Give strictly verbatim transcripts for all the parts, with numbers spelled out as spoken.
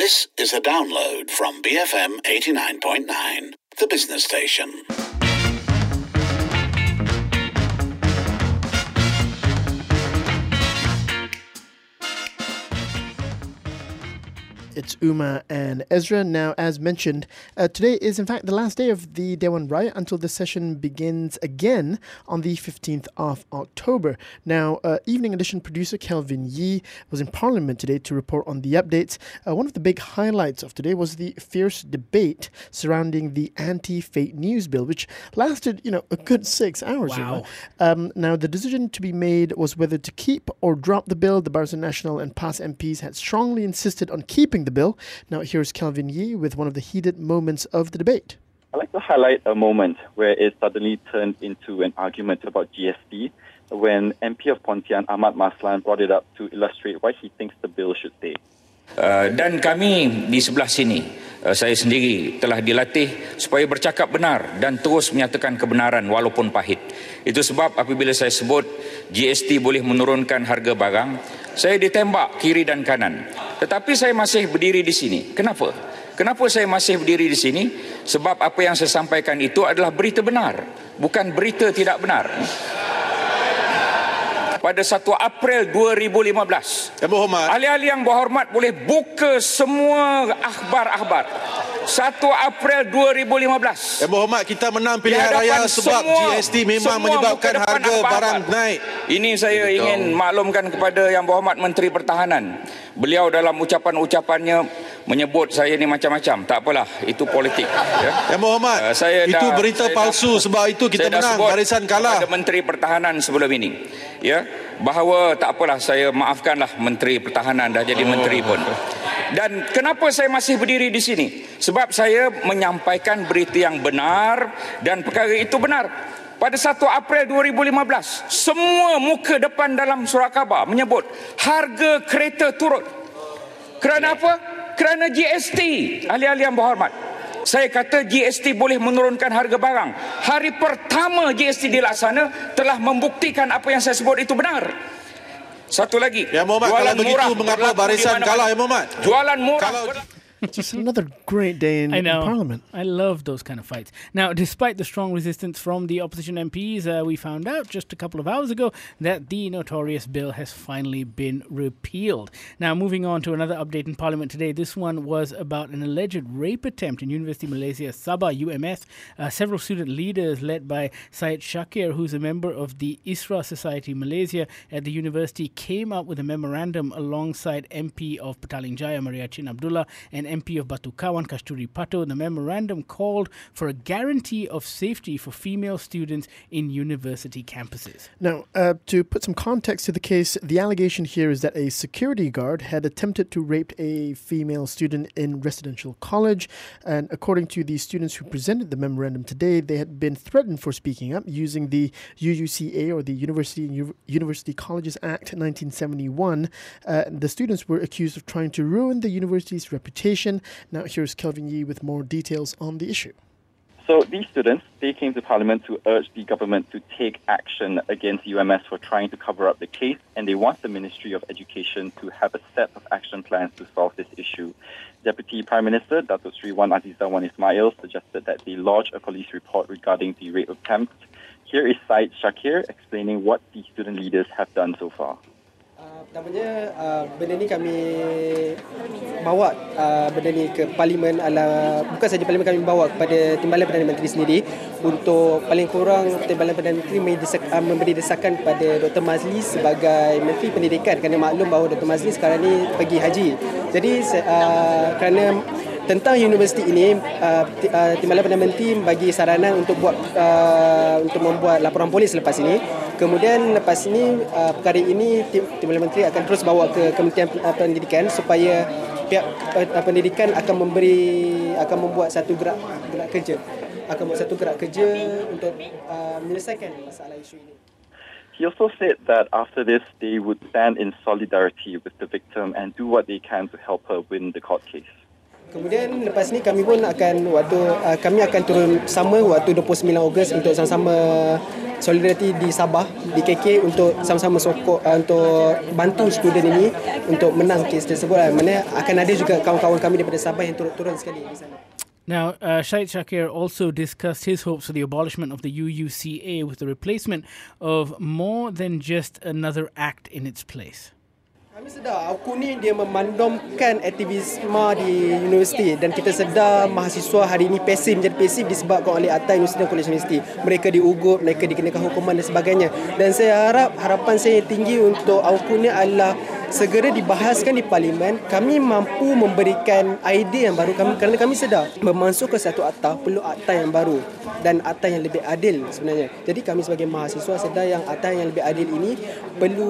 This is a download from B F M eighty-nine point nine, the business station. It's Uma and Ezra. Now, as mentioned, uh, today is in fact the last day of the Dewan Riot until the session begins again on the fifteenth of October. Now, uh, Evening Edition producer Kelvin Yee was in Parliament today to report on the updates. Uh, one of the big highlights of today was the fierce debate surrounding the anti-fake news bill, which lasted, you know, a good six hours. Wow. You know? um, now, the decision to be made was whether to keep or drop the bill. The Barisan Nasional and P A S M Ps had strongly insisted on keeping the bill. Now here's Kelvin Yee with one of the heated moments of the debate. I'd like to highlight a moment where it suddenly turned into an argument about G S T when M P of Pontian Ahmad Maslan brought it up to illustrate why he thinks the bill should stay. Uh, dan kami di sebelah sini, uh, saya sendiri telah dilatih supaya bercakap benar dan terus menyatakan kebenaran walaupun pahit. Itu sebab apabila saya sebut G S T boleh menurunkan harga barang, saya ditembak kiri dan kanan. Tetapi saya masih berdiri di sini. Kenapa? Kenapa saya masih berdiri di sini? Sebab apa yang saya sampaikan itu adalah berita benar, bukan berita tidak benar. Pada satu April dua ribu lima belas, ahli-ahli yang berhormat boleh buka semua akhbar-akhbar. satu April dua ribu lima belas. Yang berhormat, kita menang pilihan raya sebab semua, G S T memang menyebabkan harga barang naik. Ini saya Betul. ingin maklumkan kepada Yang Berhormat Menteri Pertahanan. Beliau dalam ucapan-ucapannya menyebut saya ni macam-macam. Tak apalah, itu politik. Ya. Yang berhormat, uh, saya itu dah, berita palsu dah, sebab itu kita menang, barisan kalah. Kepada Menteri Pertahanan sebelum ini. Ya, bahawa tak apalah, saya maafkanlah Menteri Pertahanan dah jadi oh. menteri pun. Dan kenapa saya masih berdiri di sini? Sebab saya menyampaikan berita yang benar dan perkara itu benar. Pada satu April dua ribu lima belas, semua muka depan dalam surat khabar menyebut harga kereta turun. Kerana apa? Kerana G S T, ahli-ahli yang berhormat. Saya kata G S T boleh menurunkan harga barang. Hari pertama G S T dilaksana telah membuktikan apa yang saya sebut itu benar. Satu lagi, ya, Muhammad, jualan kalau murah begitu, mengapa barisan kalah, ya, Muhammad? Jualan murah. Kalau... Just another great day in, I know. in Parliament. I love those kind of fights. Now, despite the strong resistance from the opposition M Ps, uh, we found out just a couple of hours ago that the notorious bill has finally been repealed. Now, moving on to another update in Parliament today. This one was about an alleged rape attempt in University Malaysia Sabah, U M S. Uh, several student leaders led by Syed Shakir, who's a member of the Isra Society Malaysia at the university, came up with a memorandum alongside M P of Petaling Jaya, Maria Chin Abdullah, and M P of Batu Kawan, Kasturi Pato. The memorandum called for a guarantee of safety for female students in university campuses. Now, uh, to put some context to the case, the allegation here is that a security guard had attempted to rape a female student in residential college. And according to the students who presented the memorandum today, they had been threatened for speaking up using the U U C A, or the University U- University Colleges Act nineteen seventy-one. Uh, the students were accused of trying to ruin the university's reputation. Now here's Kelvin Yee with more details on the issue. So these students, they came to Parliament to urge the government to take action against U M S for trying to cover up the case, and they want the Ministry of Education to have a set of action plans to solve this issue. Deputy Prime Minister Datuk Seri Wan Azizah Wan Ismail suggested that they lodge a police report regarding the rape attempt. Here is Syed Shakir explaining what the student leaders have done so far. Pertamanya, uh, benda ni kami bawa uh, benda ni ke Parlimen, ala, bukan saja Parlimen, kami bawa kepada Timbalan Perdana Menteri sendiri untuk paling kurang Timbalan Perdana Menteri uh, memberi desakan kepada Doktor Mazli sebagai Menteri Pendidikan, kerana maklum bahawa Doktor Mazli sekarang ni pergi haji. Jadi uh, kerana tentang universiti ini, uh, Timbalan Perdana Menteri bagi saranan untuk buat uh, untuk membuat laporan polis lepas ini. Kemudian lepas ini, uh, perkara ini Timbalan Menteri akan terus bawa ke Kementerian Pendidikan supaya pihak uh, pendidikan akan memberi akan membuat satu gerak gerak kerja akan membuat satu gerak kerja untuk uh, menyelesaikan masalah isu ini. He also said that after this, they would stand in solidarity with the victim and do what they can to help her win the court case. Kemudian lepas ni kami pun akan waktu uh, kami akan turun sama waktu dua puluh sembilan Ogos untuk sama-sama solidariti di Sabah di K K untuk sama-sama sokong uh, untuk bantu student ini untuk menang kes tersebut. Uh, mana akan ada juga kawan-kawan kami daripada Sabah yang turun-turun sekali di sana. Now, uh, Syed Shakir also discussed his hopes for the abolishment of the U U C A with the replacement of more than just another act in its place. Kami sedar AUKU ni dia memandomkan aktivisme di universiti dan kita sedar mahasiswa hari ini pasif menjadi pasif disebabkan oleh Atai Universiti dan Kolej Universiti. Mereka diugut, mereka dikenakan hukuman dan sebagainya. Dan saya harap harapan saya tinggi untuk AUKU ni adalah segera dibahaskan di parlimen. Kami mampu memberikan idea yang baru kami kerana kami sedar memasukkan satu akta perlu akta yang baru dan akta yang lebih adil sebenarnya. Jadi kami sebagai mahasiswa sedar yang akta yang lebih adil ini perlu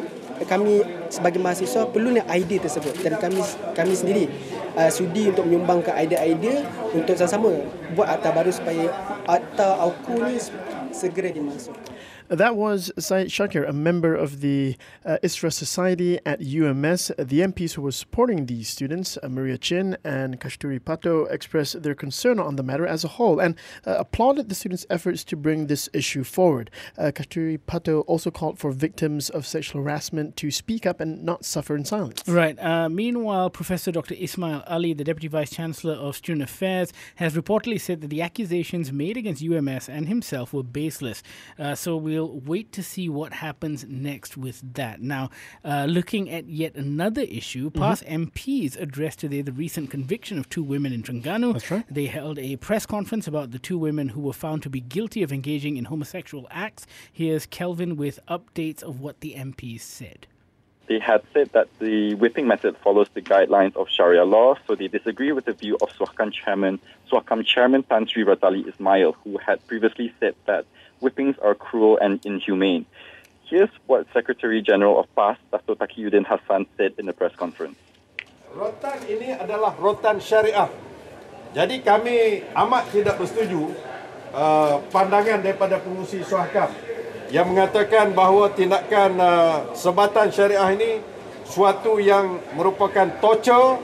kami sebagai mahasiswa perlunya idea tersebut dan kami kami sendiri uh, sudi untuk menyumbangkan idea-idea untuk sama-sama buat akta baru supaya akta AUKU ni segera dimasukkan. That was Syed Shakir, a member of the uh, ISRA Society at U M S. The M Ps who were supporting these students, uh, Maria Chin and Kashturi Pato, expressed their concern on the matter as a whole and uh, applauded the students' efforts to bring this issue forward. Uh, Kashturi Pato also called for victims of sexual harassment to speak up and not suffer in silence. Right. Uh, meanwhile, Professor Doctor Ismail Ali, the Deputy Vice-Chancellor of Student Affairs, has reportedly said that the accusations made against U M S and himself were baseless. Uh, so we We'll wait to see what happens next with that. Now, uh, looking at yet another issue, mm-hmm. past M Ps addressed today the recent conviction of two women in Terengganu. That's right. They held a press conference about the two women who were found to be guilty of engaging in homosexual acts. Here's Kelvin with updates of what the M Ps said. They had said that the whipping method follows the guidelines of Sharia law, so they disagree with the view of SWAKAM Chairman, SWAKAM Chairman Tan Sri Ratali Ismail, who had previously said that whippings are cruel and inhumane. Here's what Secretary General of P A S, Dato' Taqiyuddin Hassan, said in the press conference. Rotan ini adalah rotan syariah. Jadi kami amat tidak bersetuju uh, pandangan daripada pengurusi SWAKAM yang mengatakan bahawa tindakan uh, sebatan syariah ini suatu yang merupakan torture,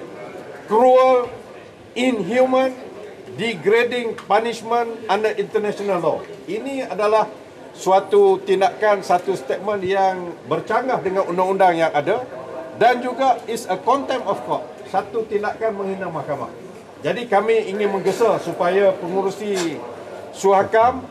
cruel, inhuman, degrading punishment under international law. Ini adalah suatu tindakan, satu statement yang bercanggah dengan undang-undang yang ada dan juga is a contempt of court, satu tindakan menghina mahkamah. Jadi kami ingin menggesa supaya pengurusi SWAKAM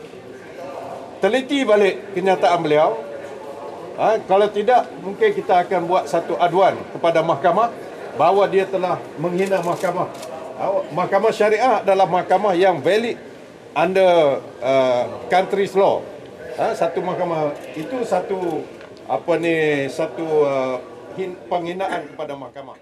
teliti balik kenyataan beliau. Ha, kalau tidak, mungkin kita akan buat satu aduan kepada mahkamah bahawa dia telah menghina mahkamah. Mahkamah Syariah adalah mahkamah yang valid under uh, country's law. Ha, satu mahkamah itu satu apa ni satu uh, hin, penghinaan kepada mahkamah.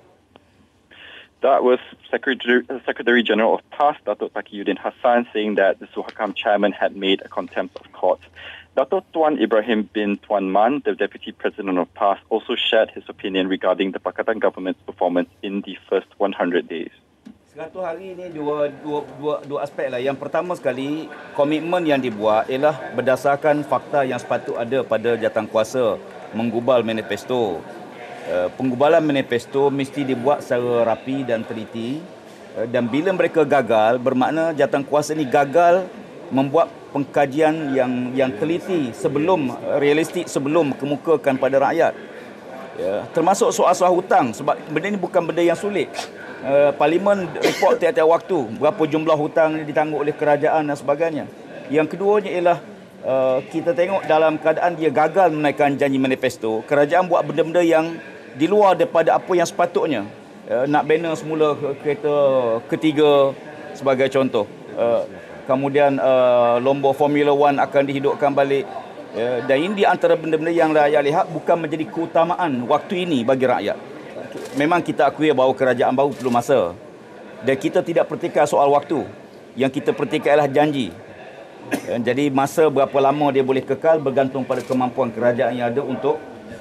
That was Secretary, Secretary General of P A S, Dato' Taqiyuddin Hassan, saying that the SWAKAM chairman had made a contempt of court. Dato' Tuan Ibrahim bin Tuan Man, the Deputy President of P A S, also shared his opinion regarding the Pakatan government's performance in the first one hundred days. seratus hari ini dua, dua, dua, dua aspek lah. Yang pertama sekali, komitmen yang dibuat ialah berdasarkan fakta yang sepatut ada pada jawatankuasa menggubal manifesto. Uh, penggubalan manifesto mesti dibuat secara rapi dan teliti. Uh, dan bila mereka gagal, bermakna jawatankuasa ini gagal membuat pengkajian yang yang teliti sebelum, realistik sebelum kemukakan pada rakyat. Uh, termasuk soal-soal hutang, sebab benda ini bukan benda yang sulit. Uh, Parlimen report tiap-tiap waktu berapa jumlah hutang ditangguh oleh kerajaan dan sebagainya. Yang keduanya ialah uh, kita tengok dalam keadaan dia gagal menaikkan janji manifesto, kerajaan buat benda-benda yang di luar daripada apa yang sepatutnya. Uh, nak banner semula kereta ketiga sebagai contoh. Uh, kemudian uh, lomba Formula One akan dihidupkan balik. Uh, dan ini di antara benda-benda yang rakyat lihat bukan menjadi keutamaan waktu ini bagi rakyat. Memang kita akui bahawa kerajaan baru perlu masa. Dan kita tidak pertikaikan soal waktu. Yang kita pertikaikan adalah janji. Jadi masa berapa lama dia boleh kekal bergantung pada kemampuan kerajaan yang ada untuk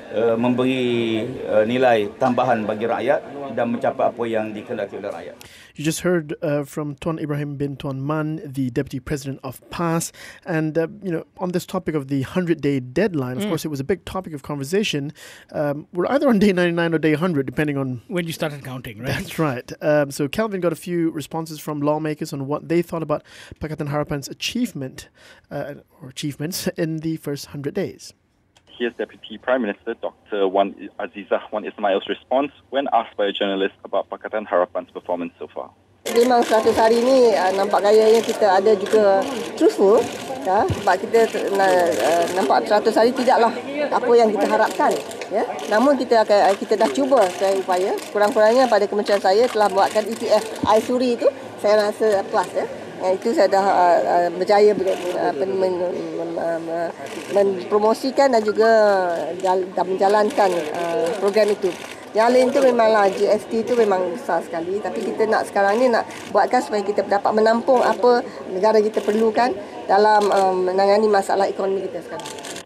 uh, memberi uh, nilai tambahan bagi rakyat dan mencapai apa yang dikehendaki oleh rakyat. You just heard uh, from Tuan Ibrahim bin Tuan Man, the Deputy President of P A S. And, uh, you know, on this topic of the hundred-day deadline, of mm. course, it was a big topic of conversation. Um, we're either on day ninety-nine or day one hundred, depending on... when you started counting, right? That's right. Um, so Kelvin got a few responses from lawmakers on what they thought about Pakatan Harapan's achievement uh, or achievements in the first one hundred days. Here's Deputy Prime Minister Doctor Wan Azizah Wan Ismail's response when asked by a journalist about Pakatan Harapan's performance so far. Memang seratus hari ni uh, nampak gayanya kita ada juga truthful, ya, sebab kita uh, nampak seratus hari tidaklah apa yang kita harapkan, ya. Namun kita akan kita dah cuba saya upaya, kurang-kurangnya pada kementerian saya telah buatkan E P F iSuri itu, saya rasa plus, ya. Yang itu saya dah uh, uh, berjaya uh, men, men, men, uh, mempromosikan dan juga jal, dan menjalankan uh, program itu. Yang lain tu memanglah G S T tu memang besar sekali, tapi kita nak sekarang ni nak buatkan supaya kita dapat menampung apa negara kita perlukan dalam um, menangani masalah ekonomi kita sekarang.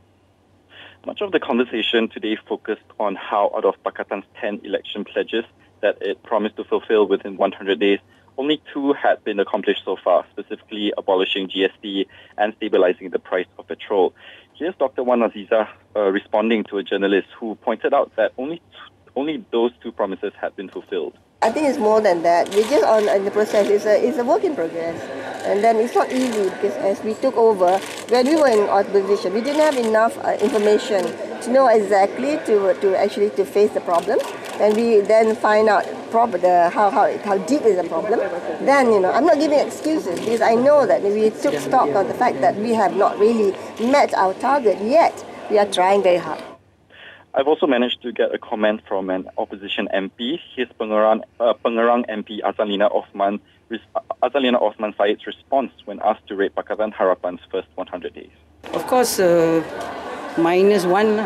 Much of the conversation today focused on how out of Pakatan's ten election pledges that it promised to fulfill within one hundred days, only two had been accomplished so far, specifically abolishing G S T and stabilizing the price of petrol. Here's Doctor Wan Azizah uh, responding to a journalist who pointed out that only only those two promises had been fulfilled. I think it's more than that. We're just on in the process. It's a, it's a work in progress. And then it's not easy because as we took over, when we were in opposition, we didn't have enough uh, information to know exactly to to actually to face the problem. And we then find out proper the how how how deep is the problem. Then, you know, I'm not giving excuses because I know that we took stock of the fact that we have not really met our target yet. We are trying very hard. I've also managed to get a comment from an opposition M P. His Pengerang, uh, Pengerang M P Azalina Osman, Azalina Osman Said's response when asked to rate Pakatan Harapan's first one hundred days. Of course, uh, minus one.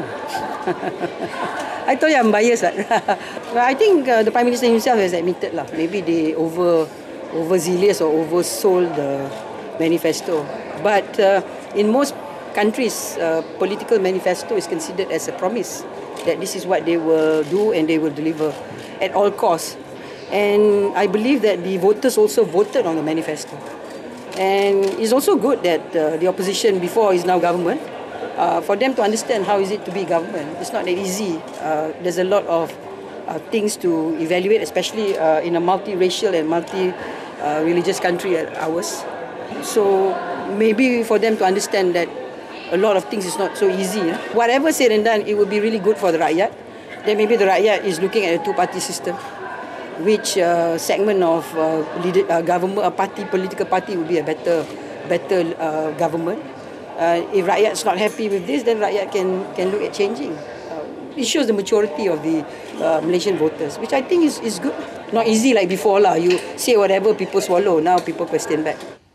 I told you I'm biased. But I think uh, the Prime Minister himself has admitted lah. Maybe they over overzealous or oversold the manifesto. But uh, in most countries, uh, political manifesto is considered as a promise that this is what they will do and they will deliver at all costs. And I believe that the voters also voted on the manifesto. And it's also good that uh, the opposition before is now government, uh, for them to understand how is it to be government. It's not that easy. Uh, there's a lot of uh, things to evaluate, especially uh, in a multiracial and multi-religious country like ours. So maybe for them to understand that a lot of things is not so easy. Eh? Whatever said and done, it will be really good for the rakyat. Then maybe the rakyat is looking at a two-party system. Which uh, segment of uh, leader, uh, government, a party, political party would be a better, better uh, government. Uh, if rakyat's not happy with this, then rakyat can can look at changing. Uh, it shows the maturity of the uh, Malaysian voters, which I think is is good. Not easy like before lah. You say whatever, people swallow. Now people question back.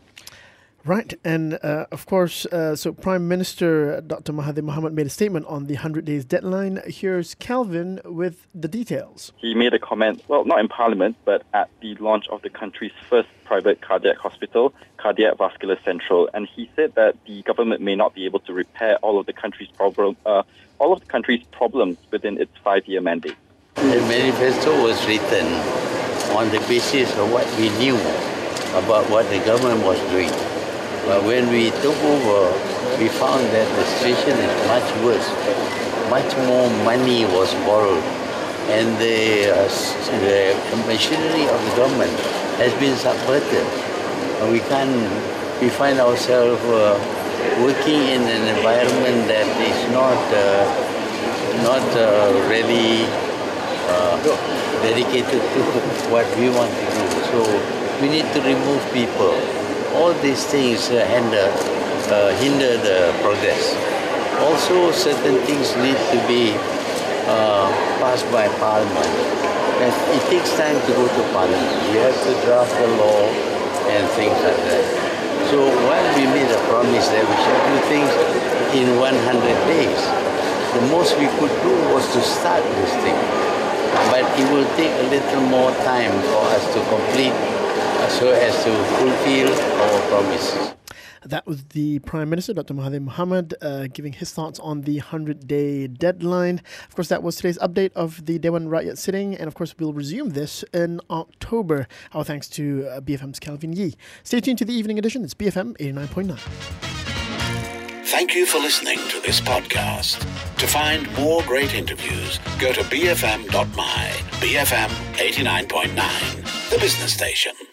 Right, and uh, of course, uh, so Prime Minister Doctor Mahathir Mohamad made a statement on the one hundred days deadline. Here's Calvin with the details. He made a comment, well, not in Parliament, but at the launch of the country's first private cardiac hospital, Cardiac Vascular Central, and he said that the government may not be able to repair all of the country's problem, uh, all of the country's problems within its five-year mandate. The manifesto was written on the basis of what we knew about what the government was doing. But when we took over, we found that the situation is much worse. Much more money was borrowed. And the, uh, the machinery of the government has been subverted. And we can't, we find ourselves uh, working in an environment that is not, uh, not uh, really uh, dedicated to what we want to do. So we need to remove people. All these things uh, hinder, uh, hinder the progress. Also, certain things need to be uh, passed by Parliament. And it takes time to go to Parliament. We have to draft the law and things like that. So while we made a promise that we should do things in one hundred days, the most we could do was to start this thing. But it will take a little more time for us to complete so as to fulfill our promises. That was the Prime Minister, Doctor Mahathir Mohamad, uh, giving his thoughts on the hundred-day deadline. Of course, that was today's update of the Dewan Rakyat sitting, and of course, we'll resume this in October. Our thanks to uh, B F M's Calvin Yee. Stay tuned to the evening edition. It's B F M eighty-nine point nine. Thank you for listening to this podcast. To find more great interviews, go to b f m dot my. B F M eighty-nine point nine, the business station.